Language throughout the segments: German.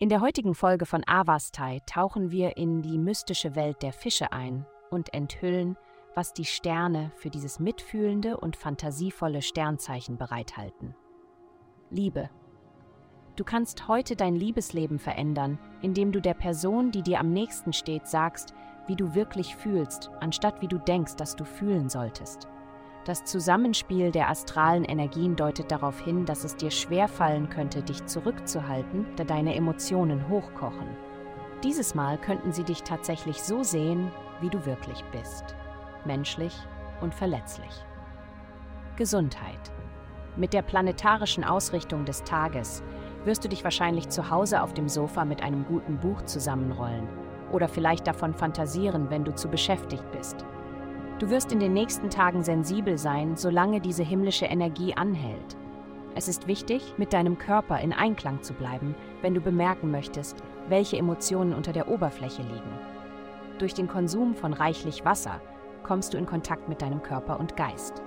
In der heutigen Folge von Avastai tauchen wir in die mystische Welt der Fische ein und enthüllen, was die Sterne für dieses mitfühlende und fantasievolle Sternzeichen bereithalten. Liebe. Du kannst heute dein Liebesleben verändern, indem du der Person, die dir am nächsten steht, sagst, wie du wirklich fühlst, anstatt wie du denkst, dass du fühlen solltest. Das Zusammenspiel der astralen Energien deutet darauf hin, dass es dir schwerfallen könnte, dich zurückzuhalten, da deine Emotionen hochkochen. Dieses Mal könnten sie dich tatsächlich so sehen, wie du wirklich bist. Menschlich und verletzlich. Gesundheit. Mit der planetarischen Ausrichtung des Tages wirst du dich wahrscheinlich zu Hause auf dem Sofa mit einem guten Buch zusammenrollen oder vielleicht davon fantasieren, wenn du zu beschäftigt bist. Du wirst in den nächsten Tagen sensibel sein, solange diese himmlische Energie anhält. Es ist wichtig, mit deinem Körper in Einklang zu bleiben, wenn du bemerken möchtest, welche Emotionen unter der Oberfläche liegen. Durch den Konsum von reichlich Wasser kommst du in Kontakt mit deinem Körper und Geist.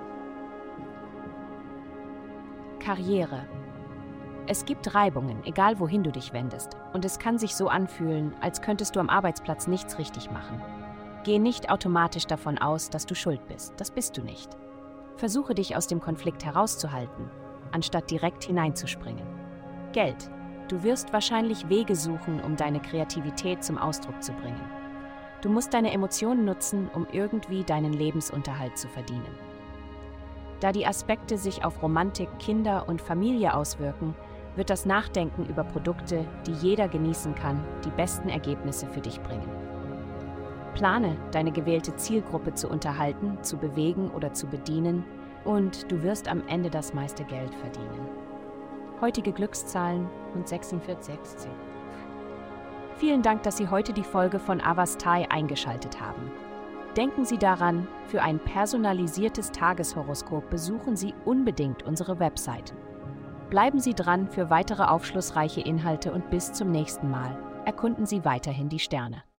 Karriere. Es gibt Reibungen, egal wohin du dich wendest, und es kann sich so anfühlen, als könntest du am Arbeitsplatz nichts richtig machen. Geh nicht automatisch davon aus, dass du schuld bist. Das bist du nicht. Versuche dich aus dem Konflikt herauszuhalten, anstatt direkt hineinzuspringen. Geld. Du wirst wahrscheinlich Wege suchen, um deine Kreativität zum Ausdruck zu bringen. Du musst deine Emotionen nutzen, um irgendwie deinen Lebensunterhalt zu verdienen. Da die Aspekte sich auf Romantik, Kinder und Familie auswirken, wird das Nachdenken über Produkte, die jeder genießen kann, die besten Ergebnisse für dich bringen. Plane, deine gewählte Zielgruppe zu unterhalten, zu bewegen oder zu bedienen, und du wirst am Ende das meiste Geld verdienen. Heutige Glückszahlen und 4616. Vielen Dank, dass Sie heute die Folge von Avastai eingeschaltet haben. Denken Sie daran, für ein personalisiertes Tageshoroskop besuchen Sie unbedingt unsere Website. Bleiben Sie dran für weitere aufschlussreiche Inhalte und bis zum nächsten Mal. Erkunden Sie weiterhin die Sterne.